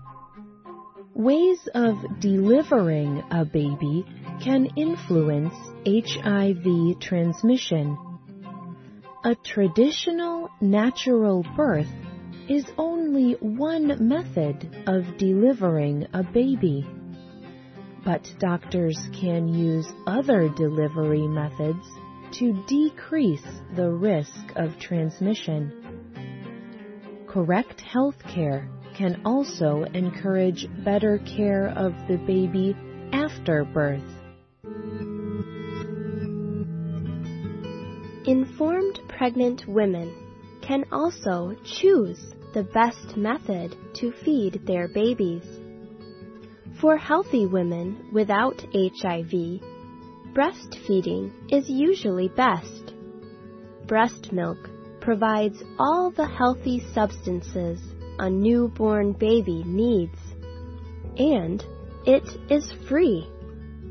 Ways of delivering a baby can influence HIV transmission. A traditional natural birth is only one method of delivering a baby, but doctors can use other delivery methods to decrease the risk of transmission. Correct health care can also encourage better care of the baby after birth. Informed pregnant women can also choose the best method to feed their babies. For healthy women without HIV, breastfeeding is usually best. Breast milk provides all the healthy substances a newborn baby needs, and it is free.